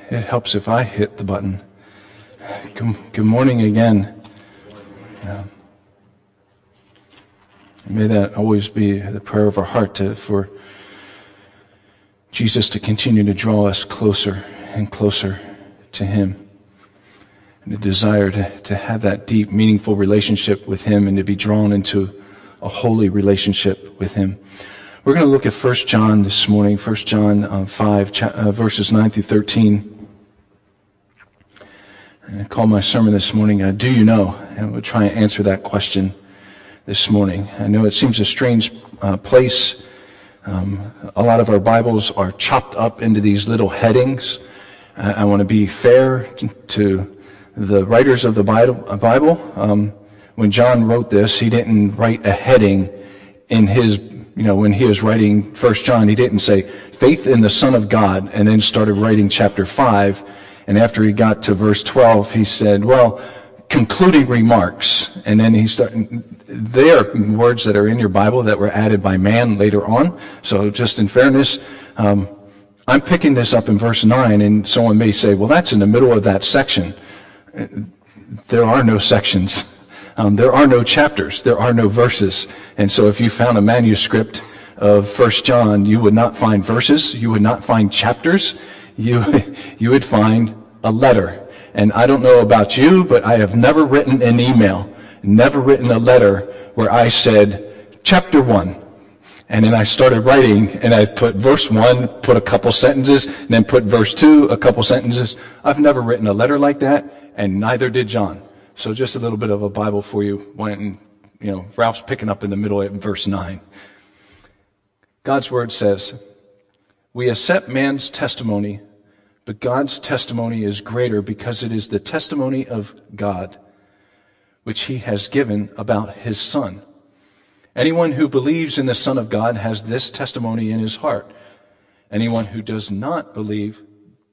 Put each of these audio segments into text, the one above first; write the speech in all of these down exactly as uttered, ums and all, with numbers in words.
it helps if I hit the button. Good, good morning again. Yeah. May that always be the prayer of our heart to, for Jesus to continue to draw us closer and closer to Him. And a desire to, to have that deep, meaningful relationship with Him and to be drawn into a holy relationship with Him. We're going to look at First John this morning, First John uh, five, cha- uh, verses nine through thirteen. And I call my sermon this morning, uh, Do You Know? And we'll try and answer that question this morning. I know it seems a strange uh, place. Um, a lot of our Bibles are chopped up into these little headings. I, I want to be fair to, to the writers of the Bible. Uh, Bible. Um, when John wrote this, he didn't write a heading in his You know, when he was writing First John, he didn't say faith in the Son of God and then started writing chapter five. And after he got to verse twelve, he said, well, concluding remarks. And then he started, they are words that are in your Bible that were added by man later on. So just in fairness, um, I'm picking this up in verse nine, and someone may say, well, that's in the middle of that section. There are no sections. Um, there are no chapters. There are no verses. And so if you found a manuscript of First John, you would not find verses. You would not find chapters. You, you would find a letter. And I don't know about you, but I have never written an email, never written a letter where I said, chapter one. And then I started writing, and I put verse one, put a couple sentences, and then put verse two, a couple sentences. I've never written a letter like that, and neither did John. So just a little bit of a Bible for you when, you know, Ralph's picking up in the middle at verse nine. God's word says, we accept man's testimony, but God's testimony is greater because it is the testimony of God, which He has given about His Son. Anyone who believes in the Son of God has this testimony in his heart. Anyone who does not believe,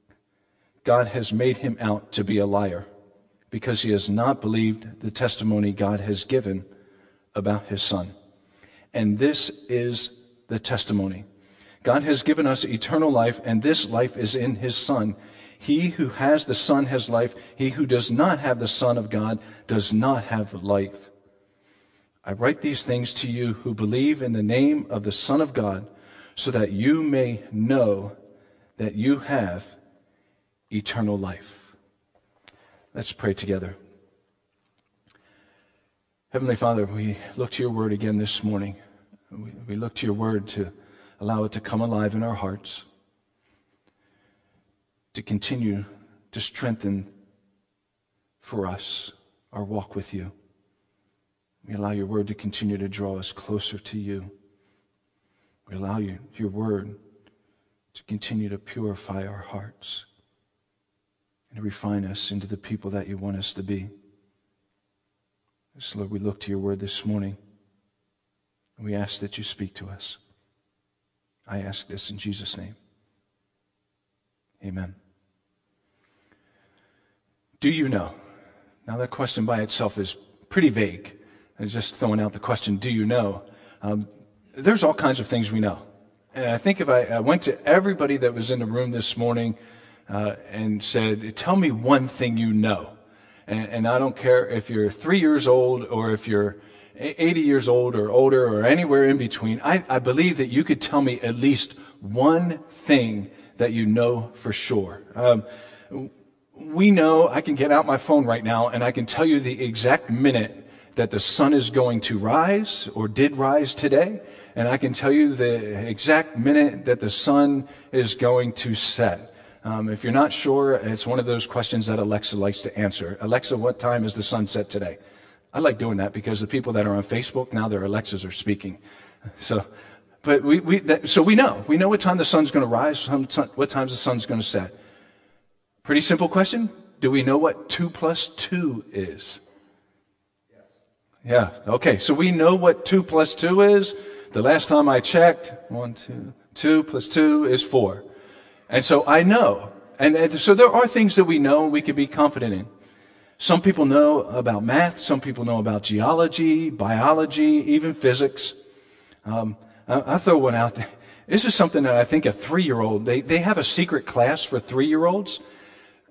God has made him out to be a liar, because he has not believed the testimony God has given about His Son. And this is the testimony. God has given us eternal life, and this life is in His Son. He who has the Son has life. He who does not have the Son of God does not have life. I write these things to you who believe in the name of the Son of God, so that you may know that you have eternal life. Let's pray together. Heavenly Father, we look to your word again this morning. We, we look to your word to allow it to come alive in our hearts, to continue to strengthen for us our walk with you. We allow your word to continue to draw us closer to you. We allow you, your word to continue to purify our hearts and to refine us into the people that you want us to be. So Lord, we look to your word this morning, and we ask that you speak to us. I ask this in Jesus' name. Amen. Do you know? Now that question by itself is pretty vague. It's just throwing out the question, do you know? Um, there's all kinds of things we know. And I think if I, I went to everybody that was in the room this morning Uh, and said, tell me one thing you know. And, and I don't care if you're three years old or if you're eighty years old or older or anywhere in between. I, I believe that you could tell me at least one thing that you know for sure. Um, we know, I can get out my phone right now and I can tell you the exact minute that the sun is going to rise or did rise today. And I can tell you the exact minute that the sun is going to set. Um, if you're not sure, it's one of those questions that Alexa likes to answer. Alexa, what time is the sunset today? I like doing that because the people that are on Facebook, now their Alexas are speaking. So, but we, we that, so we know. We know what time the sun's going to rise, what time the sun's going to set. Pretty simple question. Do we know what two plus two is? Yeah, okay. So we know what two plus two is. The last time I checked, one, two, two plus two is four. And so I know. And, and so there are things that we know and we can be confident in. Some people know about math. Some people know about geology, biology, even physics. Um, I, I throw one out there. This is something that I think a three-year-old, they, they have a secret class for three-year-olds.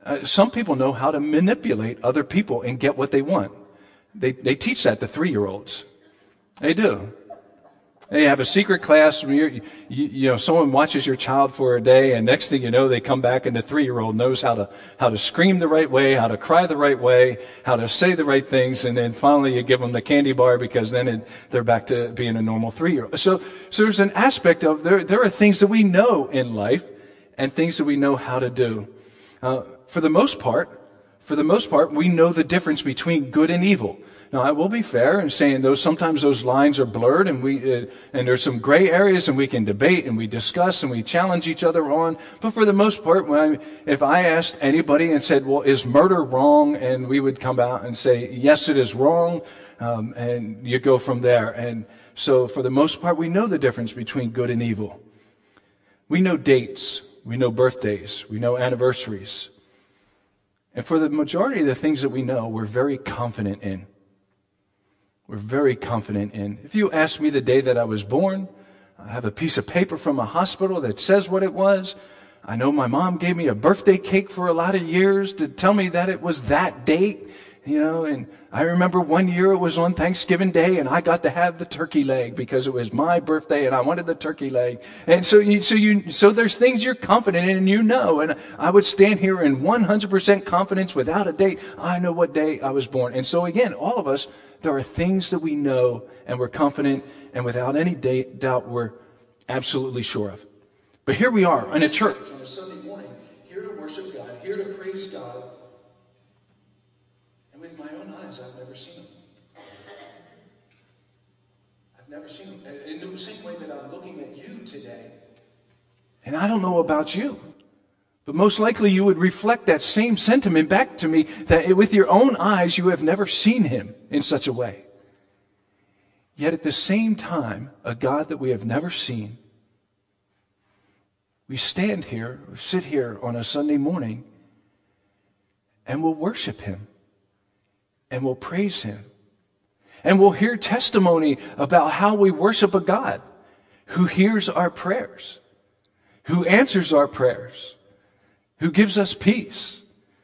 Uh, some people know how to manipulate other people and get what they want. They, they teach that to three-year-olds. They do. They have a secret class. You're, you, you know, someone watches your child for a day, and next thing you know, they come back, and the three-year-old knows how to how to scream the right way, how to cry the right way, how to say the right things, and then finally you give them the candy bar because then it, they're back to being a normal three-year-old. So, so there's an aspect of there. There are things that we know in life, and things that we know how to do. Uh, for the most part, for the most part, we know the difference between good and evil. Now, I will be fair in saying those sometimes those lines are blurred, and we uh, and there's some gray areas, and we can debate and we discuss and we challenge each other on. But for the most part, when I, if I asked anybody and said, "Well, is murder wrong?" and we would come out and say, "Yes, it is wrong," um, and you go from there. And so, for the most part, we know the difference between good and evil. We know dates, we know birthdays, we know anniversaries, and for the majority of the things that we know, we're very confident in. We're very confident in. If you ask me the day that I was born, I have a piece of paper from a hospital that says what it was. I know my mom gave me a birthday cake for a lot of years to tell me that it was that date, you know, and I remember one year it was on Thanksgiving Day and I got to have the turkey leg because it was my birthday and I wanted the turkey leg. And so you, so you, so there's things you're confident in and you know, and I would stand here in one hundred percent confidence without a date. I know what day I was born. And so again, all of us, there are things that we know and we're confident and without any doubt we're absolutely sure of. But here we are in a church on a Sunday morning, here to worship God, here to praise God. And with my own eyes, I've never seen him. I've never seen him. In the same way that I'm looking at you today. And I don't know about you. But most likely you would reflect that same sentiment back to me, that with your own eyes you have never seen him in such a way. Yet at the same time, a God that we have never seen, we stand here, or sit here on a Sunday morning, and we'll worship him, and we'll praise him, and we'll hear testimony about how we worship a God who hears our prayers, who answers our prayers, who gives us peace.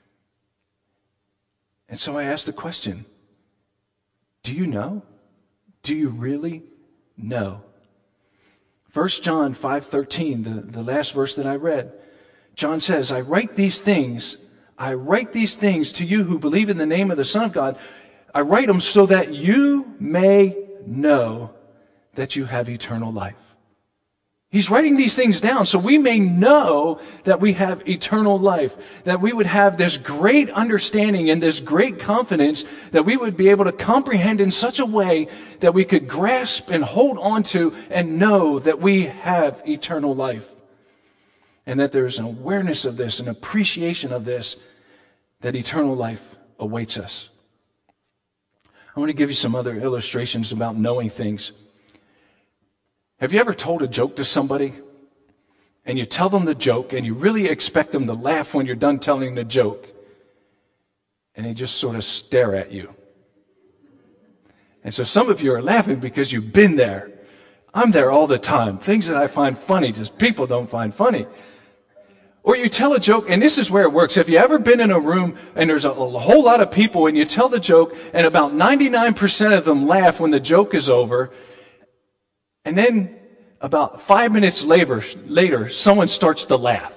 And so I ask the question, do you know? Do you really know? First John five thirteen, the, the last verse that I read, John says, I write these things, I write these things to you who believe in the name of the Son of God. I write them so that you may know that you have eternal life. He's writing these things down so we may know that we have eternal life, that we would have this great understanding and this great confidence that we would be able to comprehend in such a way that we could grasp and hold on to and know that we have eternal life. And that there's an awareness of this, an appreciation of this, that eternal life awaits us. I want to give you some other illustrations about knowing things. Have you ever told a joke to somebody and you tell them the joke and you really expect them to laugh when you're done telling the joke and they just sort of stare at you? And so some of you are laughing because you've been there. I'm there all the time. Things that I find funny, just people don't find funny. Or you tell a joke, and this is where it works. Have you ever been in a room and there's a, a whole lot of people and you tell the joke and about ninety-nine percent of them laugh when the joke is over? And then about five minutes later, later, someone starts to laugh.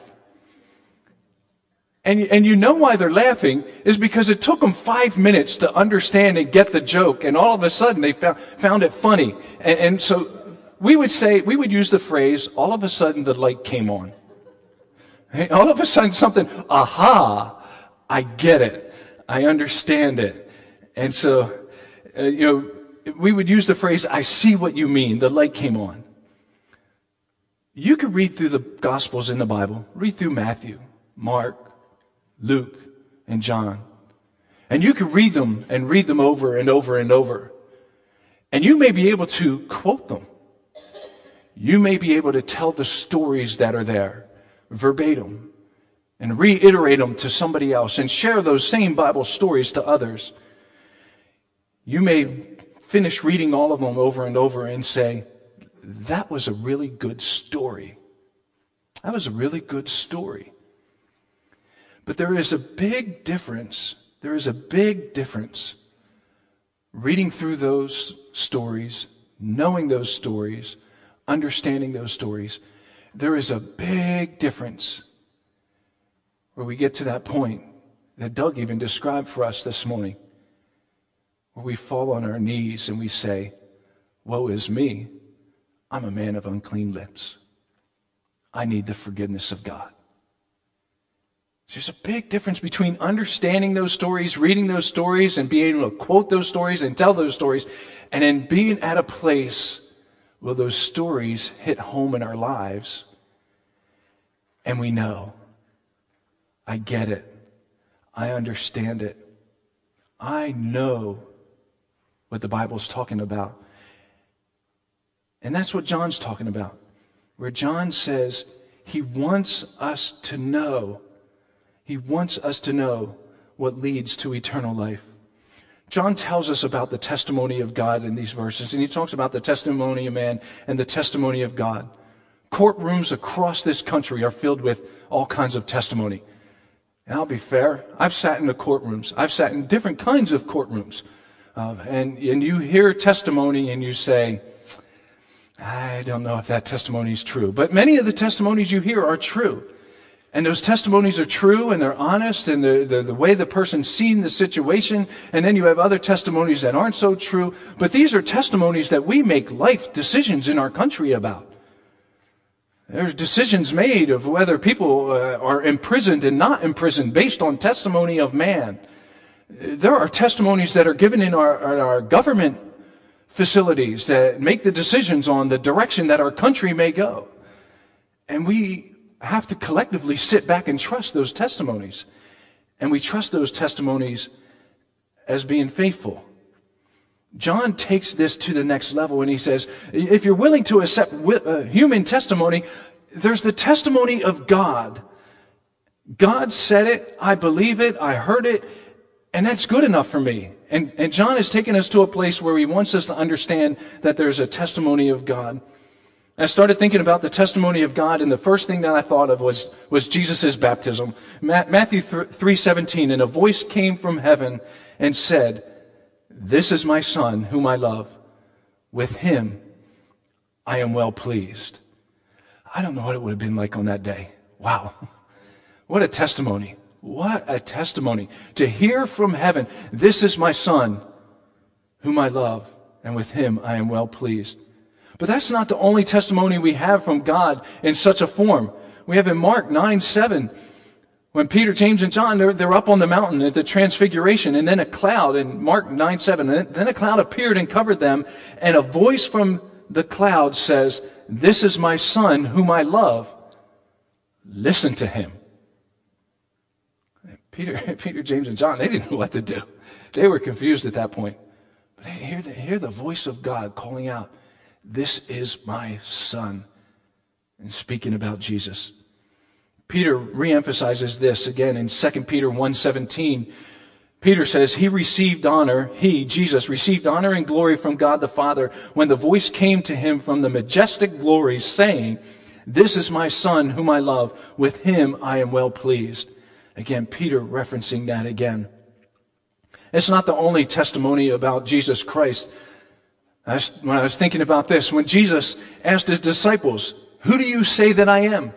And, and you know why they're laughing is because it took them five minutes to understand and get the joke. And all of a sudden they found, found it funny. And, and so we would say, we would use the phrase, all of a sudden the light came on. All of a sudden something, aha, I get it. I understand it. And so, uh, you know, we would use the phrase, I see what you mean. The light came on. You could read through the Gospels in the Bible. Read through Matthew, Mark, Luke, and John. And you could read them and read them over and over and over. And you may be able to quote them. You may be able to tell the stories that are there verbatim and reiterate them to somebody else and share those same Bible stories to others. You may finish reading all of them over and over and say, that was a really good story. That was a really good story. But there is a big difference. There is a big difference reading through those stories, knowing those stories, understanding those stories. There is a big difference where we get to that point that Doug even described for us this morning, where we fall on our knees and we say, woe is me, I'm a man of unclean lips. I need the forgiveness of God. There's a big difference between understanding those stories, reading those stories, and being able to quote those stories and tell those stories, and then being at a place where those stories hit home in our lives, and we know, I get it. I understand it. I know what the Bible's talking about. And that's what John's talking about, where John says he wants us to know. He wants us to know what leads to eternal life. John tells us about the testimony of God in these verses, and he talks about the testimony of man and the testimony of God. Courtrooms across this country are filled with all kinds of testimony. And I'll be fair, I've sat in the courtrooms. I've sat in different kinds of courtrooms. Uh, and, and you hear testimony and you say, I don't know if that testimony is true. But many of the testimonies you hear are true. And those testimonies are true and they're honest and the, the, the way the person's seen the situation. And then you have other testimonies that aren't so true. But these are testimonies that we make life decisions in our country about. There's decisions made of whether people uh, are imprisoned and not imprisoned based on testimony of man. There are testimonies that are given in our, in our government facilities that make the decisions on the direction that our country may go. And we have to collectively sit back and trust those testimonies. And we trust those testimonies as being faithful. John takes this to the next level and he says, if you're willing to accept human testimony, there's the testimony of God. God said it, I believe it, I heard it, and that's good enough for me. And, and John has taken us to a place where he wants us to understand that there's a testimony of God. I started thinking about the testimony of God, and the first thing that I thought of was, was Jesus' baptism. Matthew three seventeen, and a voice came from heaven and said, this is my son whom I love. With him I am well pleased. I don't know what it would have been like on that day. Wow. What a testimony. What a testimony. To hear from heaven, this is my son whom I love, and with him I am well pleased. But that's not the only testimony we have from God in such a form. We have in Mark nine seven, when Peter, James, and John, they're, they're up on the mountain at the Transfiguration, and then a cloud, in Mark nine seven, and then a cloud appeared and covered them, and a voice from the cloud says, this is my son whom I love. Listen to him. Peter, Peter, James, and John, they didn't know what to do. They were confused at that point. But hear the, hear the voice of God calling out, this is my son, and speaking about Jesus. Peter reemphasizes this again in Second Peter one seventeen. Peter says, he received honor, he, Jesus, received honor and glory from God the Father when the voice came to him from the majestic glories saying, this is my son whom I love, with him I am well pleased. Again, Peter referencing that again. It's not the only testimony about Jesus Christ. I was, when I was thinking about this, when Jesus asked his disciples, who do you say that I am?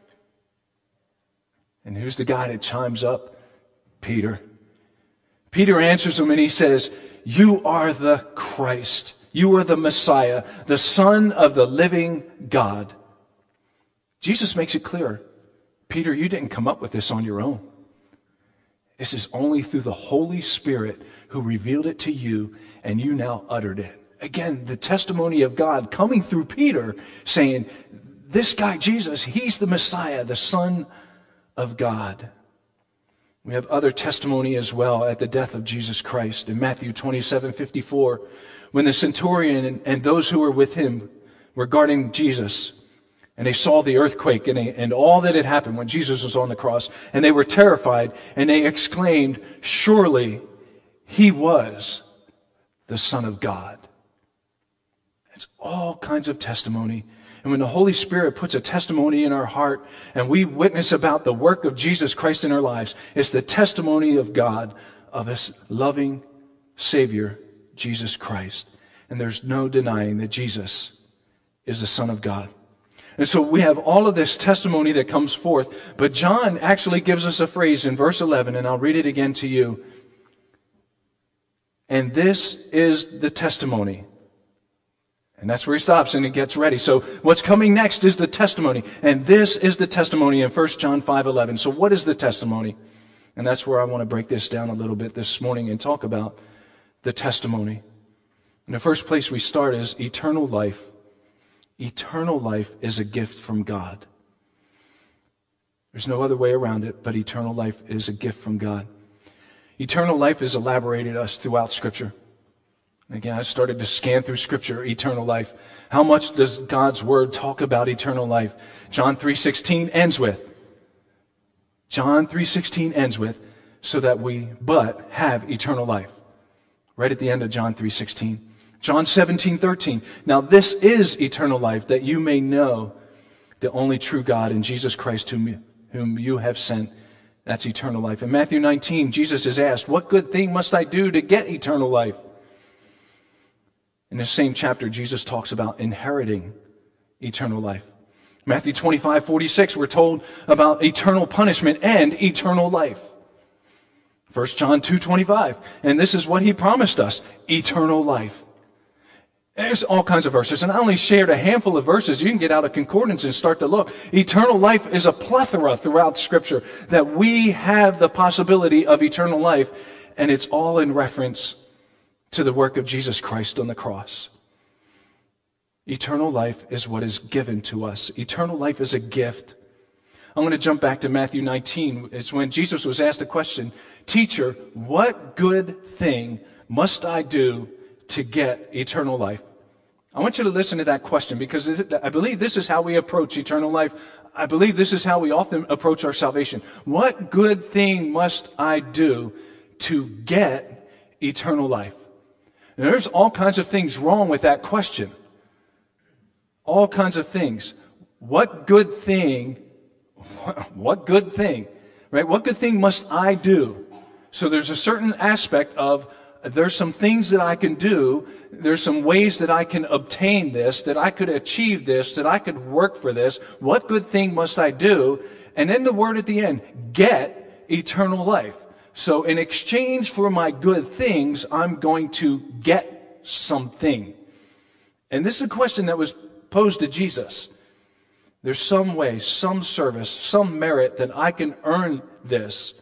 And who's the guy that chimes up? Peter. Peter answers him and he says, you are the Christ. You are the Messiah, the Son of the living God. Jesus makes it clear. Peter, you didn't come up with this on your own. This is only through the Holy Spirit who revealed it to you, and you now uttered it. Again, the testimony of God coming through Peter saying, this guy Jesus, he's the Messiah, the Son of God. We have other testimony as well at the death of Jesus Christ. In Matthew twenty-seven fifty-four, when the centurion and, and those who were with him were guarding Jesus, and they saw the earthquake and, they, and all that had happened when Jesus was on the cross, and they were terrified, and they exclaimed, surely he was the Son of God. It's all kinds of testimony. And when the Holy Spirit puts a testimony in our heart and we witness about the work of Jesus Christ in our lives, it's the testimony of God, of His loving Savior, Jesus Christ. And there's no denying that Jesus is the Son of God. And so we have all of this testimony that comes forth. But John actually gives us a phrase in verse eleven, and I'll read it again to you. And this is the testimony. And that's where he stops and he gets ready. So what's coming next is the testimony. And this is the testimony in First John five eleven. So what is the testimony? And that's where I want to break this down a little bit this morning and talk about the testimony. In the first place we start is eternal life. Eternal life is a gift from God. There's no other way around it, but eternal life is a gift from God. Eternal life is elaborated us throughout Scripture. Again, I started to scan through Scripture, eternal life. How much does God's Word talk about eternal life? John three sixteen ends with, John three sixteen ends with, so that we but have eternal life. Right at the end of John three sixteen. John seventeen thirteen. Now this is eternal life, that you may know the only true God and Jesus Christ whom, whom you have sent. That's eternal life. In Matthew nineteen, Jesus is asked, what good thing must I do to get eternal life? In the same chapter, Jesus talks about inheriting eternal life. Matthew twenty-five forty-six, we're told about eternal punishment and eternal life. First John two twenty-five, and this is what He promised us, eternal life. There's all kinds of verses, and I only shared a handful of verses. You can get out a concordance and start to look. Eternal life is a plethora throughout Scripture, that we have the possibility of eternal life, and it's all in reference to the work of Jesus Christ on the cross. Eternal life is what is given to us. Eternal life is a gift. I'm going to jump back to Matthew nineteen. It's when Jesus was asked the question, Teacher, what good thing must I do to get eternal life? I want you to listen to that question, because I believe this is how we approach eternal life. I believe this is how we often approach our salvation. What good thing must I do to get eternal life? And there's all kinds of things wrong with that question. All kinds of things. What good thing, what good thing, right? What good thing must I do? So there's a certain aspect of, there's some things that I can do, there's some ways that I can obtain this, that I could achieve this, that I could work for this. What good thing must I do? And then the word at the end, get eternal life. So in exchange for my good things, I'm going to get something. And this is a question that was posed to Jesus. There's some way, some service, some merit that I can earn this.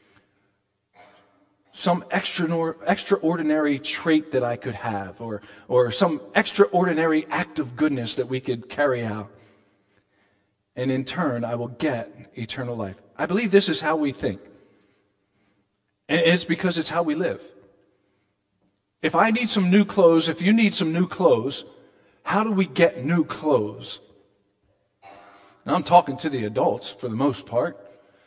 Some extra, extraordinary trait that I could have, or, or some extraordinary act of goodness that we could carry out. And in turn, I will get eternal life. I believe this is how we think. And it's because it's how we live. If I need some new clothes, if you need some new clothes, how do we get new clothes? Now I'm talking to the adults for the most part.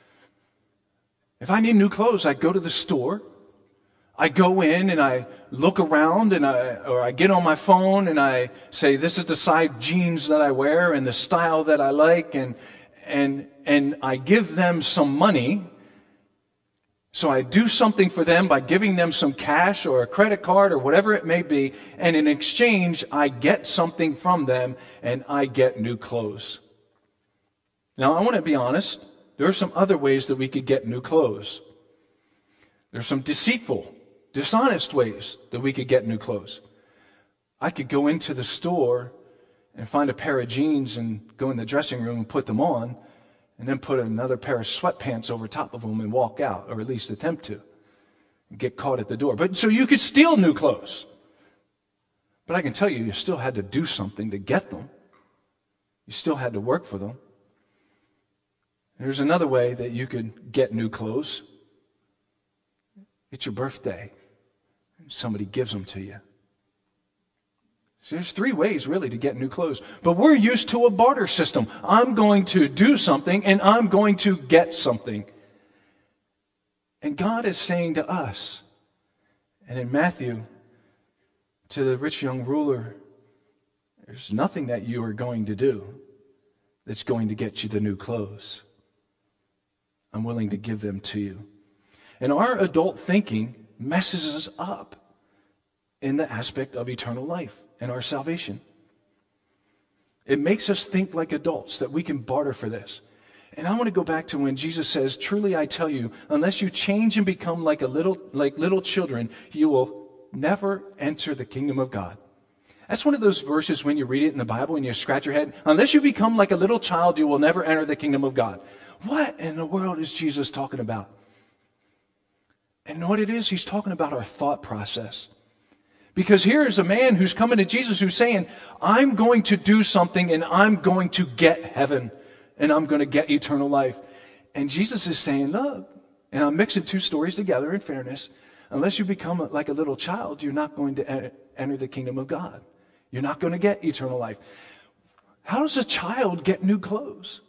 If I need new clothes, I go to the store. I go in and I look around, and I, or I get on my phone and I say, this is the size jeans that I wear and the style that I like, and, and, and I give them some money. So I do something for them by giving them some cash or a credit card or whatever it may be, and in exchange, I get something from them, and I get new clothes. Now, I want to be honest. There are some other ways that we could get new clothes. There's some deceitful, dishonest ways that we could get new clothes. I could go into the store and find a pair of jeans and go in the dressing room and put them on, and then put another pair of sweatpants over top of them and walk out, or at least attempt to, and get caught at the door. But so you could steal new clothes. But I can tell you, you still had to do something to get them. You still had to work for them. There's another way that you could get new clothes. It's your birthday. Somebody gives them to you. So there's three ways really to get new clothes. But we're used to a barter system. I'm going to do something and I'm going to get something. And God is saying to us, and in Matthew, to the rich young ruler, There's nothing that you are going to do that's going to get you the new clothes. I'm willing to give them to you. And our adult thinking messes us up in the aspect of eternal life and our salvation. It makes us think like adults that we can barter for this. And I want to go back to when Jesus says, truly I tell you, unless you change and become like a little, like little children, you will never enter the kingdom of God. That's one of those verses when you read it in the Bible and you scratch your head. Unless you become like a little child, you will never enter the kingdom of God. What in the world is Jesus talking about? And what it is, he's talking about our thought process. Because here is a man who's coming to Jesus who's saying, I'm going to do something and I'm going to get heaven and I'm going to get eternal life. And Jesus is saying, look, and I'm mixing two stories together in fairness, unless you become like a little child, you're not going to enter the kingdom of God. You're not going to get eternal life. How does a child get new clothes?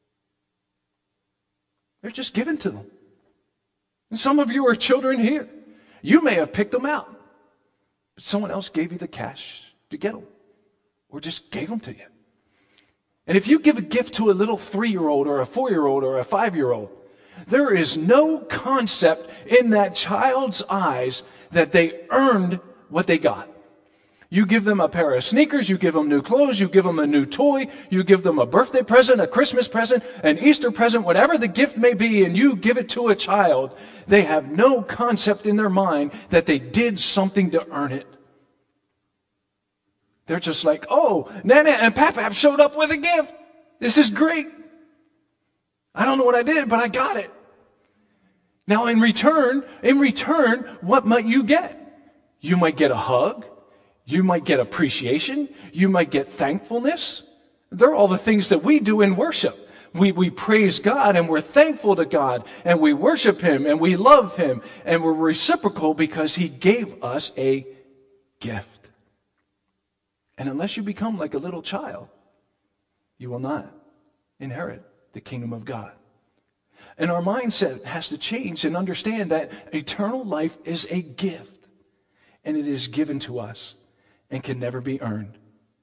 They're just given to them. And some of you are children here. You may have picked them out. But someone else gave you the cash to get them. Or just gave them to you. And if you give a gift to a little three-year-old or a four-year-old or a five-year-old, there is no concept in that child's eyes that they earned what they got. You give them a pair of sneakers, you give them new clothes, you give them a new toy, you give them a birthday present, a Christmas present, an Easter present, whatever the gift may be, and you give it to a child, they have no concept in their mind that they did something to earn it. They're just like, oh, Nana and Papa showed up with a gift. This is great. I don't know what I did, but I got it. Now in return, in return, what might you get? You might get a hug. You might get appreciation. You might get thankfulness. They're all the things that we do in worship. We, we praise God and we're thankful to God and we worship Him and we love Him and we're reciprocal because He gave us a gift. And unless you become like a little child, you will not inherit the kingdom of God. And our mindset has to change and understand that eternal life is a gift and it is given to us and can never be earned.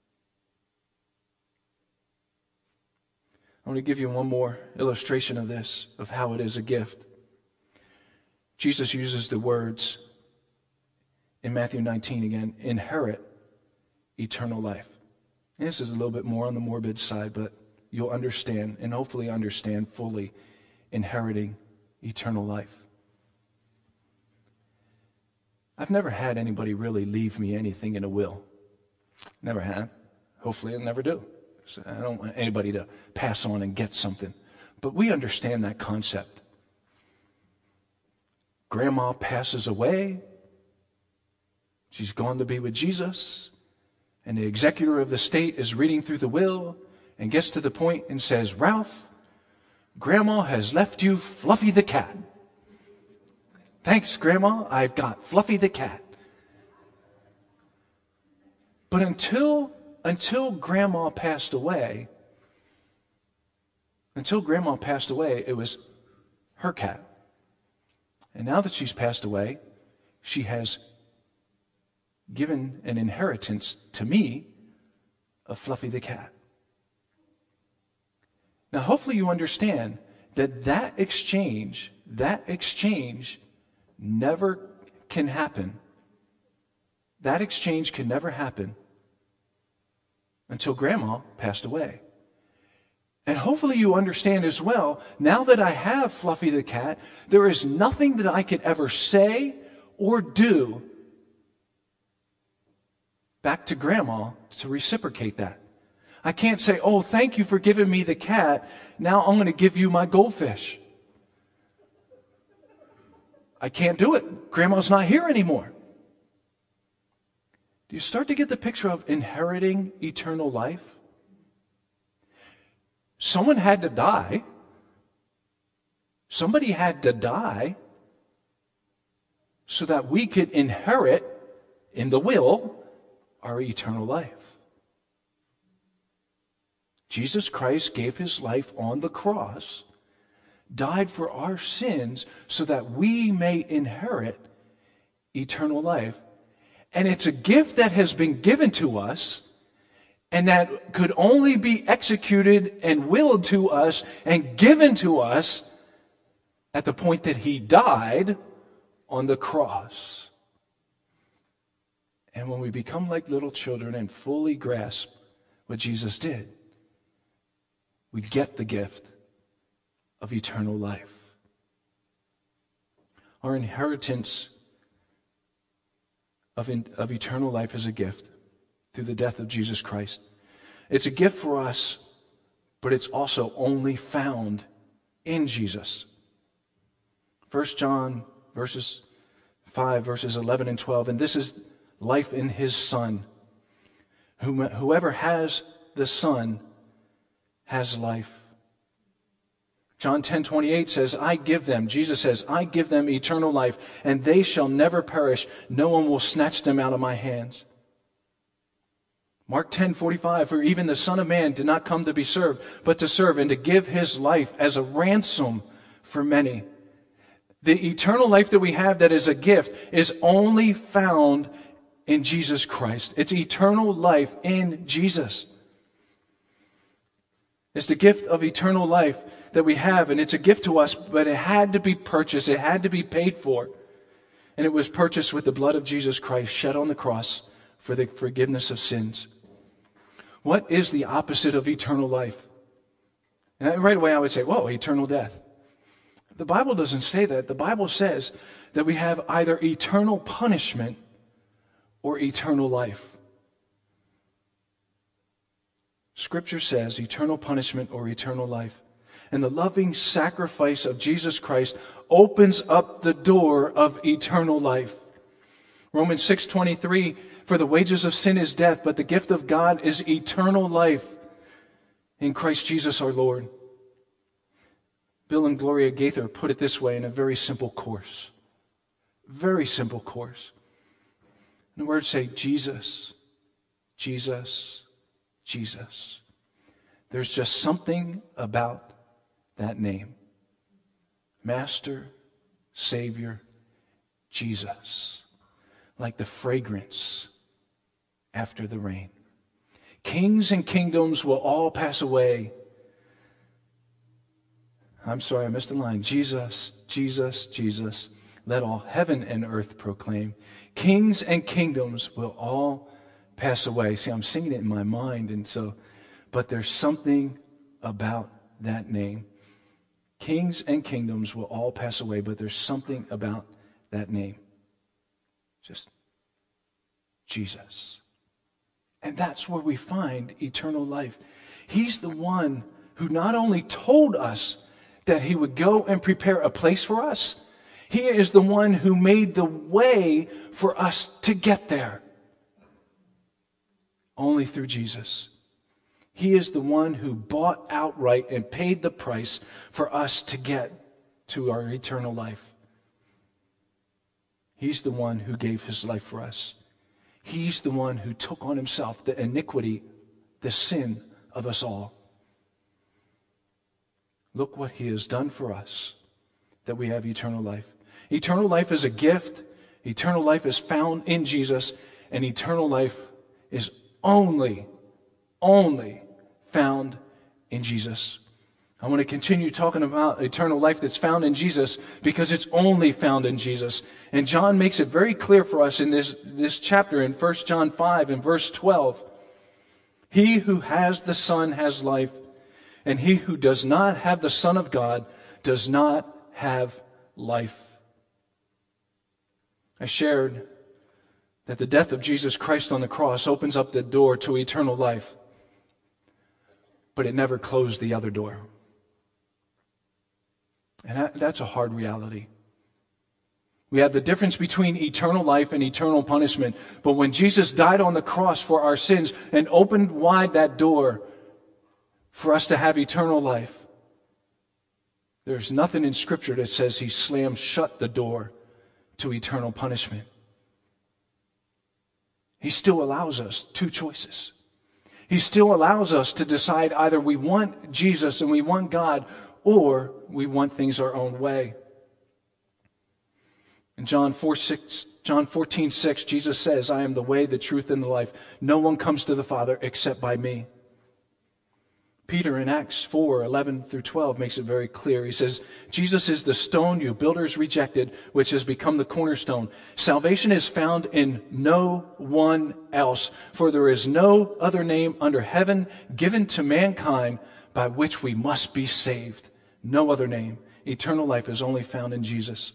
I want to give you one more illustration of this, of how it is a gift. Jesus uses the words in Matthew nineteen again, inherit eternal life. And this is a little bit more on the morbid side, but you'll understand and hopefully understand fully inheriting eternal life. I've never had anybody really leave me anything in a will. Never have. Hopefully I never do. So I don't want anybody to pass on and get something. But we understand that concept. Grandma passes away. She's gone to be with Jesus. And the executor of the state is reading through the will and gets to the point and says, Ralph, Grandma has left you Fluffy the cat. Thanks, Grandma. I've got Fluffy the cat. But until, until Grandma passed away, until Grandma passed away, it was her cat. And now that she's passed away, she has given an inheritance to me of Fluffy the cat. Now, hopefully you understand that that exchange, that exchange never can happen. That exchange can never happen until Grandma passed away. And hopefully you understand as well, now that I have Fluffy the cat, there is nothing that I could ever say or do back to Grandma to reciprocate that. I can't say, oh, thank you for giving me the cat. Now I'm going to give you my goldfish. I can't do it. Grandma's not here anymore. Do you start to get the picture of inheriting eternal life? Someone had to die. Somebody had to die so that we could inherit in the will our eternal life. Jesus Christ gave His life on the cross, died for our sins so that we may inherit eternal life. And it's a gift that has been given to us, and that could only be executed and willed to us and given to us at the point that he died on the cross. And when we become like little children and fully grasp what Jesus did, we get the gift of eternal life. Our inheritance of, in, of eternal life is a gift through the death of Jesus Christ. It's a gift for us, but it's also only found in Jesus. First John verses five, verses eleven and twelve, and this is life in his Son. Whoever has the Son has life. John ten twenty-eight says, I give them, Jesus says, I give them eternal life, and they shall never perish. No one will snatch them out of my hands. Mark ten forty-five, for even the Son of Man did not come to be served, but to serve and to give his life as a ransom for many. The eternal life that we have that is a gift is only found in Jesus Christ. It's eternal life in Jesus. It's the gift of eternal life that we have, and it's a gift to us, but it had to be purchased. It had to be paid for. And it was purchased with the blood of Jesus Christ shed on the cross for the forgiveness of sins. What is the opposite of eternal life? And right away I would say, whoa, eternal death. The Bible doesn't say that. The Bible says that we have either eternal punishment or eternal life. Scripture says eternal punishment or eternal life. And the loving sacrifice of Jesus Christ opens up the door of eternal life. Romans six twenty-three, for the wages of sin is death, but the gift of God is eternal life in Christ Jesus our Lord. Bill and Gloria Gaither put it this way in a very simple course. Very simple course. And the words say, Jesus, Jesus, Jesus. There's just something about that name. Master, Savior, Jesus. Like the fragrance after the rain. Kings and kingdoms will all pass away. I'm sorry, I missed a line. Jesus, Jesus, Jesus. Let all heaven and earth proclaim. Kings and kingdoms will all pass away. See, I'm singing it in my mind, and so, but there's something about that name. Kings and kingdoms will all pass away, but there's something about that name. Just Jesus. And that's where we find eternal life. He's the one who not only told us that he would go and prepare a place for us, he is the one who made the way for us to get there. Only through Jesus. He is the one who bought outright and paid the price for us to get to our eternal life. He's the one who gave his life for us. He's the one who took on himself the iniquity, the sin of us all. Look what he has done for us, that we have eternal life. Eternal life is a gift. Eternal life is found in Jesus. And eternal life is only, only found in Jesus. I want to continue talking about eternal life that's found in Jesus because it's only found in Jesus. And John makes it very clear for us in this, this chapter in First John five and verse twelve. He who has the Son has life, and he who does not have the Son of God does not have life. I shared that the death of Jesus Christ on the cross opens up the door to eternal life, but it never closed the other door. And that, that's a hard reality. We have the difference between eternal life and eternal punishment. But when Jesus died on the cross for our sins and opened wide that door for us to have eternal life, there's nothing in Scripture that says he slammed shut the door to eternal punishment. He still allows us two choices. He still allows us to decide either we want Jesus and we want God, or we want things our own way. In John four, six, John fourteen, six, Jesus says, I am the way, the truth, and the life. No one comes to the Father except by me. Peter in Acts four, eleven through twelve makes it very clear. He says, Jesus is the stone you builders rejected, which has become the cornerstone. Salvation is found in no one else, for there is no other name under heaven given to mankind by which we must be saved. No other name. Eternal life is only found in Jesus.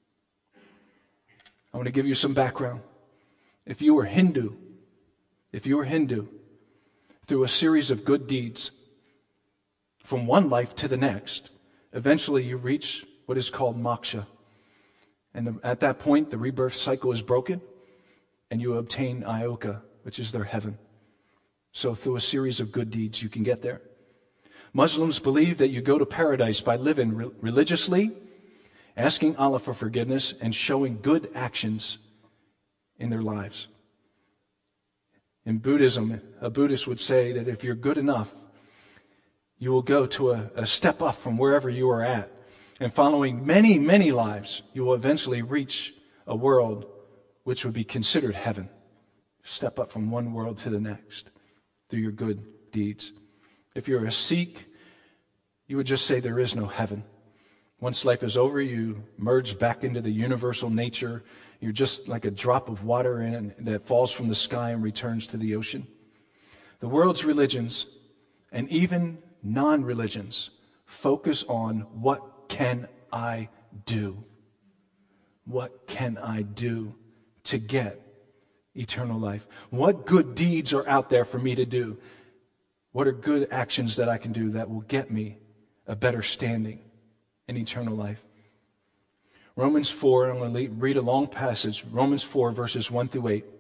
I want to give you some background. If you were Hindu, if you were Hindu, through a series of good deeds, from one life to the next, eventually you reach what is called moksha. And the, at that point, the rebirth cycle is broken, and you obtain ioka, which is their heaven. So through a series of good deeds, you can get there. Muslims believe that you go to paradise by living re- religiously, asking Allah for forgiveness, and showing good actions in their lives. In Buddhism, a Buddhist would say that if you're good enough, you will go to a, a step up from wherever you are at. And following many, many lives, you will eventually reach a world which would be considered heaven. Step up from one world to the next through your good deeds. If you're a Sikh, you would just say there is no heaven. Once life is over, you merge back into the universal nature. You're just like a drop of water in that falls from the sky and returns to the ocean. The world's religions, and even non-religions, focus on what can I do? What can I do to get eternal life? What good deeds are out there for me to do? What are good actions that I can do that will get me a better standing in eternal life? Romans four, I'm going to read a long passage, Romans four, verses one through eight.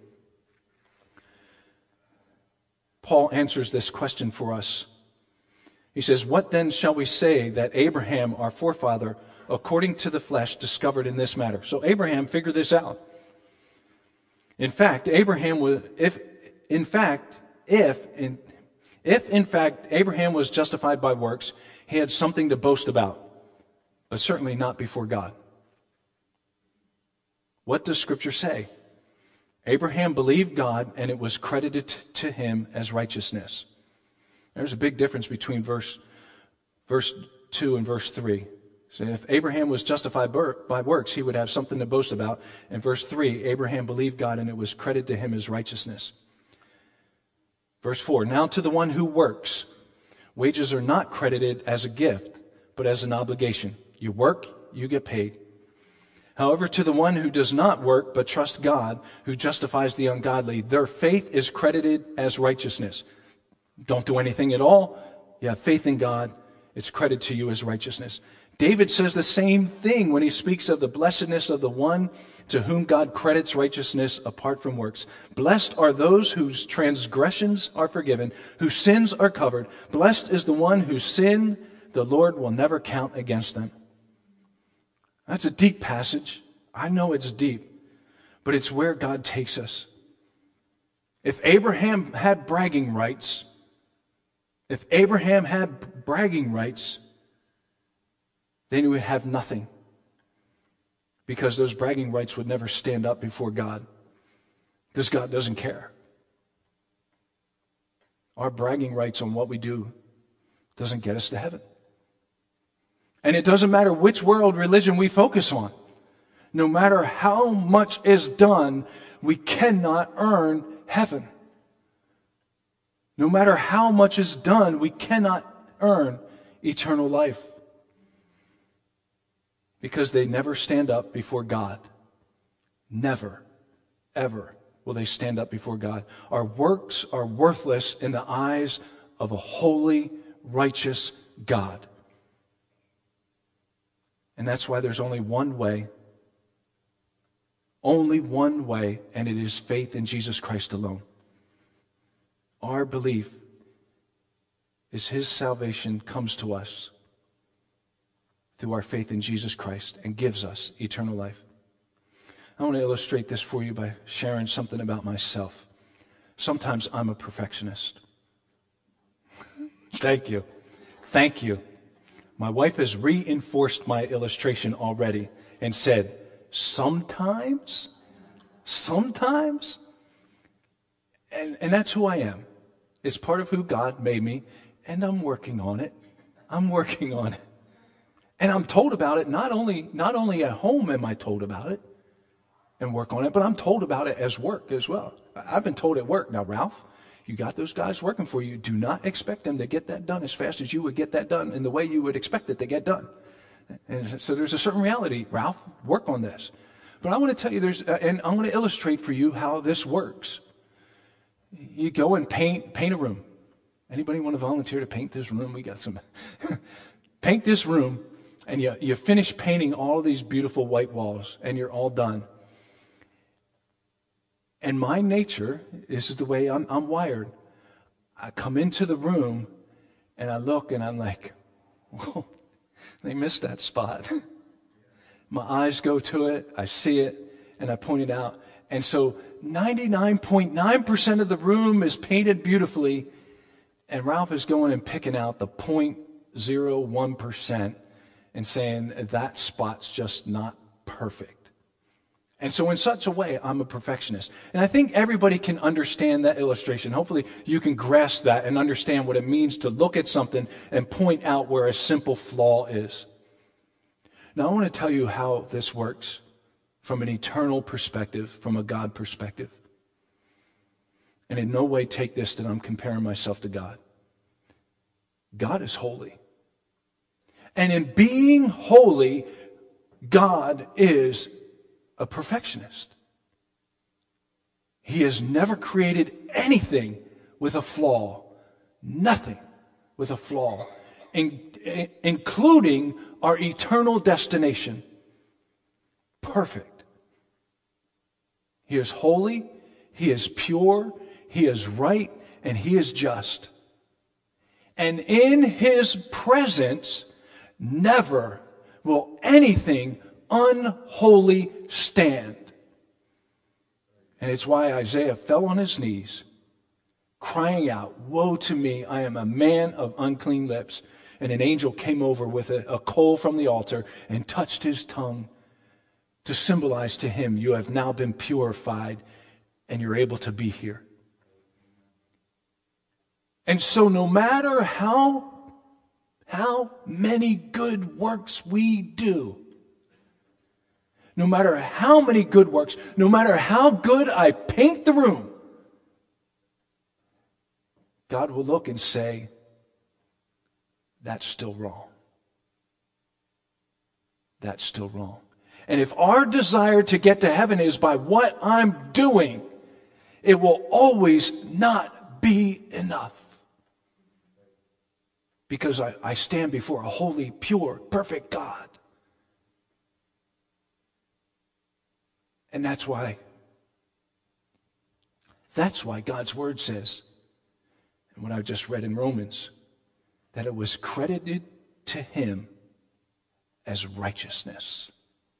Paul answers this question for us. He says, what then shall we say that Abraham, our forefather, according to the flesh, discovered in this matter? So Abraham figured this out. In fact, Abraham was, if, in fact, if, in, if in fact Abraham was justified by works, he had something to boast about, but certainly not before God. What does Scripture say? Abraham believed God, and it was credited to him as righteousness. There's a big difference between verse, verse two and verse three. So if Abraham was justified by works, he would have something to boast about. In verse three, Abraham believed God, and it was credited to him as righteousness. Verse four, now to the one who works, wages are not credited as a gift, but as an obligation. You work, you get paid. However, to the one who does not work, but trusts God, who justifies the ungodly, their faith is credited as righteousness. Don't do anything at all. You have faith in God. It's credited to you as righteousness. David says the same thing when he speaks of the blessedness of the one to whom God credits righteousness apart from works. Blessed are those whose transgressions are forgiven, whose sins are covered. Blessed is the one whose sin the Lord will never count against them. That's a deep passage. I know it's deep, but it's where God takes us. If Abraham had bragging rights, If Abraham had bragging rights, then he would have nothing, because those bragging rights would never stand up before God, because God doesn't care. Our bragging rights on what we do doesn't get us to heaven. And it doesn't matter which world religion we focus on. No matter how much is done, we cannot earn heaven. No matter how much is done, we cannot earn eternal life. Because they never stand up before God. Never, ever will they stand up before God. Our works are worthless in the eyes of a holy, righteous God. And that's why there's only one way. Only one way, and it is faith in Jesus Christ alone. Our belief is His salvation comes to us through our faith in Jesus Christ and gives us eternal life. I want to illustrate this for you by sharing something about myself. Sometimes I'm a perfectionist. Thank you. Thank you. My wife has reinforced my illustration already and said, sometimes, sometimes, and, and that's who I am. It's part of who God made me, and I'm working on it. I'm working on it. And I'm told about it, not only, not only at home am I told about it and work on it, but I'm told about it as work as well. I've been told at work, now Ralph, you got those guys working for you. Do not expect them to get that done as fast as you would get that done in the way you would expect it to get done. And so there's a certain reality. Ralph, work on this. But I want to tell you, there's, uh, and I'm going to illustrate for you how this works. You go and paint, paint a room. Anybody want to volunteer to paint this room? We got some. Paint this room, and you, you finish painting all of these beautiful white walls, and you're all done. And my nature, this is the way I'm, I'm wired. I come into the room, and I look, and I'm like, whoa. They missed that spot. My eyes go to it, I see it, and I point it out. And so ninety-nine point nine percent of the room is painted beautifully, and Ralph is going and picking out the zero point zero one percent and saying that spot's just not perfect. And so in such a way, I'm a perfectionist. And I think everybody can understand that illustration. Hopefully you can grasp that and understand what it means to look at something and point out where a simple flaw is. Now I want to tell you how this works from an eternal perspective, from a God perspective. And in no way take this that I'm comparing myself to God. God is holy. And in being holy, God is a perfectionist. He has never created anything with a flaw. Nothing with a flaw. In, in, including our eternal destination. Perfect. He is holy. He is pure. He is right. And He is just. And in His presence, never will anything unholy stand. And it's why Isaiah fell on his knees, crying out, "Woe to me, I am a man of unclean lips." And an angel came over with a, a coal from the altar and touched his tongue to symbolize to him, you have now been purified and you're able to be here. And so no matter how, how many good works we do, no matter how many good works, no matter how good I paint the room, God will look and say, that's still wrong. That's still wrong. And if our desire to get to heaven is by what I'm doing, it will always not be enough. Because I, I stand before a holy, pure, perfect God. And that's why, that's why God's Word says, and what I just read in Romans, that it was credited to Him as righteousness.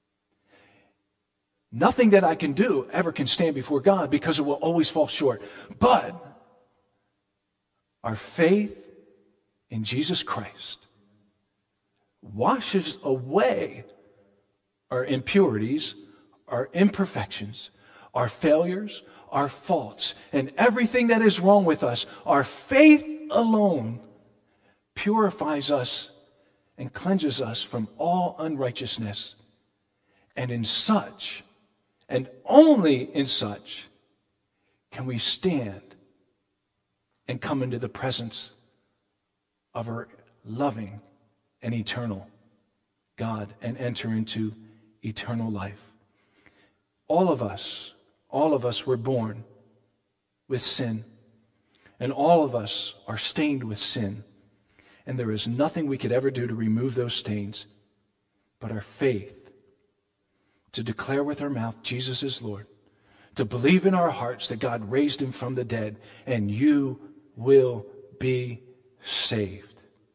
Nothing that I can do ever can stand before God because it will always fall short. But our faith in Jesus Christ washes away our impurities, our imperfections, our failures, our faults, and everything that is wrong with us. Our faith alone purifies us and cleanses us from all unrighteousness. And in such, and only in such, can we stand and come into the presence of our loving and eternal God and enter into eternal life. All of us, all of us were born with sin, and all of us are stained with sin. And there is nothing we could ever do to remove those stains but our faith, to declare with our mouth Jesus is Lord, to believe in our hearts that God raised Him from the dead, and you will be saved.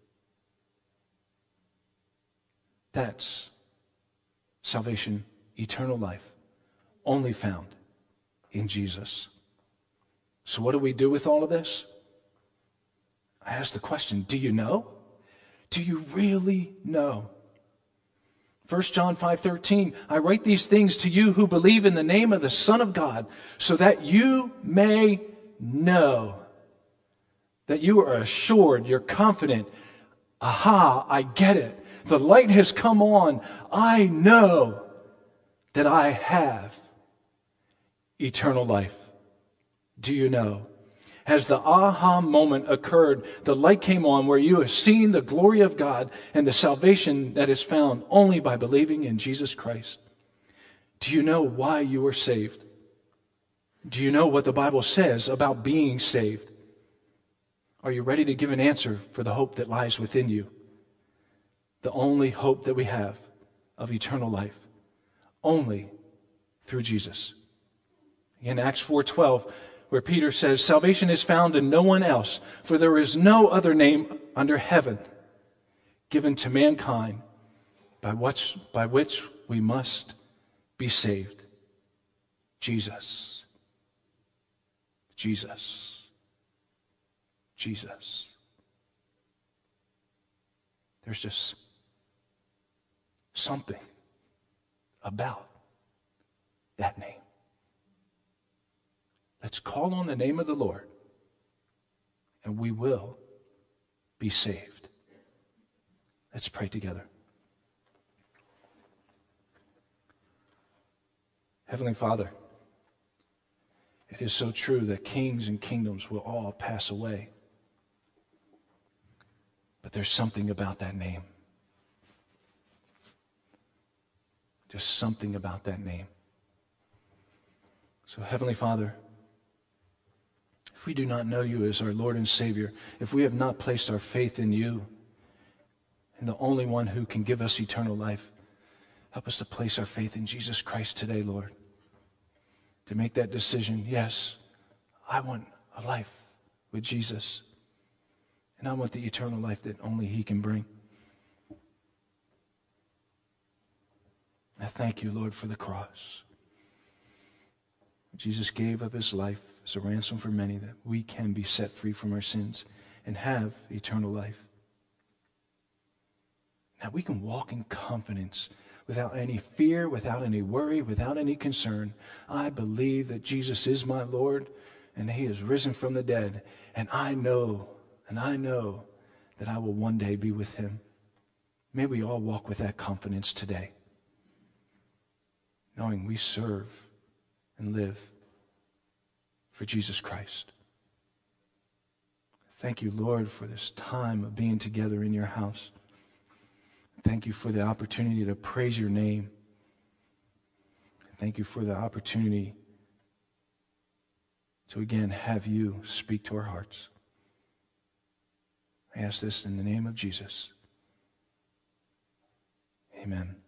That's salvation, eternal life, only found in Jesus. So what do we do with all of this? I ask the question, do you know? Do you really know First John five thirteen, I write these things to you who believe in the name of the Son of God, so that you may know, that you are assured, you're confident. Aha, I get it. The light has come on. I know that I have eternal life. Do you know? Has the aha moment occurred, the light came on where you have seen the glory of God and the salvation that is found only by believing in Jesus Christ? Do you know why you were saved? Do you know what the Bible says about being saved? Are you ready to give an answer for the hope that lies within you? The only hope that we have of eternal life, only through Jesus. In Acts four twelve, where Peter says, salvation is found in no one else, for there is no other name under heaven given to mankind by which, by which we must be saved. Jesus. Jesus. Jesus. There's just something about that name. Let's call on the name of the Lord, and we will be saved. Let's pray together. Heavenly Father, it is so true that kings and kingdoms will all pass away. But there's something about that name. Just something about that name. So, Heavenly Father, if we do not know you as our Lord and Savior, if we have not placed our faith in you and the only one who can give us eternal life, help us to place our faith in Jesus Christ today, Lord. To make that decision, yes, I want a life with Jesus. And I want the eternal life that only He can bring. I thank you, Lord, for the cross. Jesus gave of His life as a ransom for many, that we can be set free from our sins and have eternal life. Now we can walk in confidence without any fear, without any worry, without any concern. I believe that Jesus is my Lord and He is risen from the dead. And I know, and I know that I will one day be with Him. May we all walk with that confidence today, knowing we serve and live for Jesus Christ. Thank you, Lord, for this time of being together in your house. Thank you for the opportunity to praise your name. Thank you for the opportunity to again have you speak to our hearts. I ask this in the name of Jesus. Amen.